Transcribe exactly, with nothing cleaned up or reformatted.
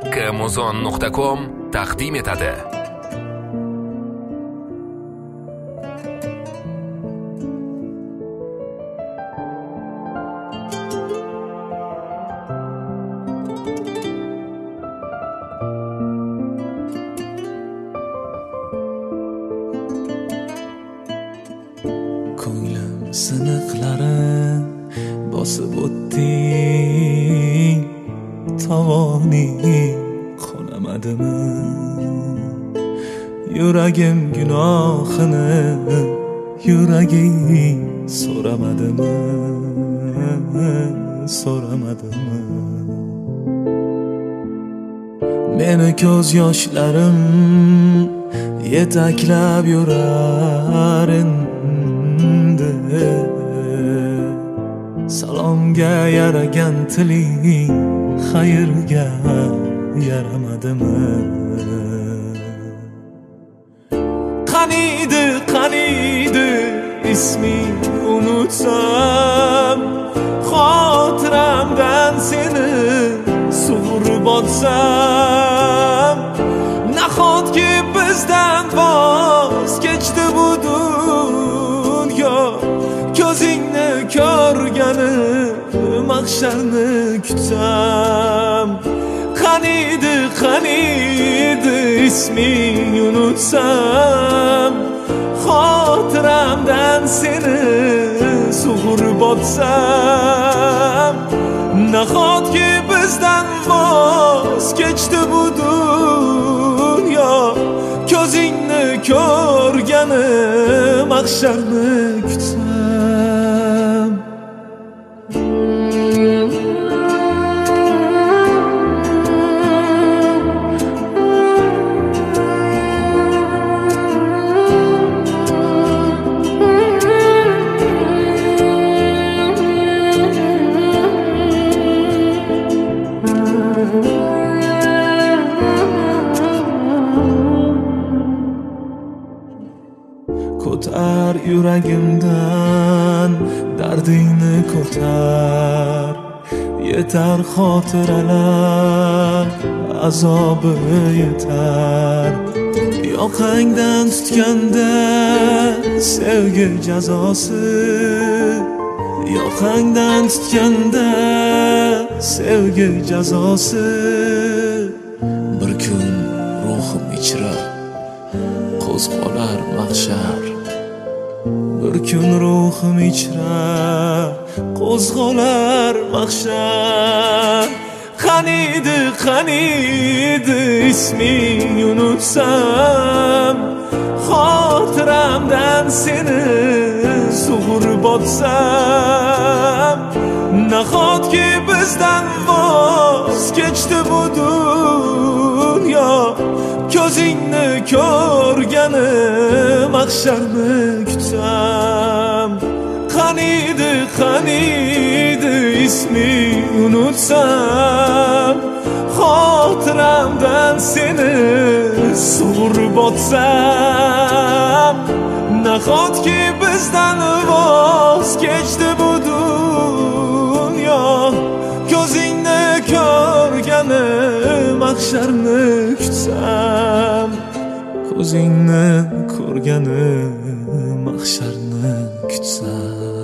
amazon nuqta com taqdim etadi. Ko'nglim siniqlarin bosib o'tding, tovoning qo'namadimi? Yuragim gunohini yuraging so'ramadimi? So'ramadimi? Meni ko'z yoshlarim yetaklab yurar endi, salomga yaragan tiling xayrga yaramadimi? Qaniydi, qaniydi isming unutsam, xotiramdan seni sug'urib olsam, nahotki bizdan voz kechdi bu dunyo, ko'zingni ko'rgani mahsharni kutsam. Qaniydi, qaniydi isming unutsam, xotiramdan seni sug'urib olsam, nahotki bizdan voz kechdi bu dunyo, ko'zingni ko'rgani mahsharni kutsam. Ko'tar yuragimdan dardingni ko'tar, yetar xotiralar azobi yetar. Yoqangdan tutganda sevgi jazosi, yoqangdan tutganda sevgi jazosi. Bir kun ruhim ichra qo'zg'olar mahshar, bir kun ruhim ichra qo'zg'olar mahshar. Qaniydi, qaniydi isming unutsam, xotiramdan seni sug'urib olsam, nahotki bizdan voz kechdi bu dunyo, ko'zingni ko'rgani mahsharni kutsam. Qaniydi, qaniydi isming unutsam, xotiramdan seni sug'urib olsam, nahotki bizdan voz kechdi bu dunyo, ko'zingni ko'rgani mahsharni kutsam. Ko'zingni ko'rgani mahsharni kutsam.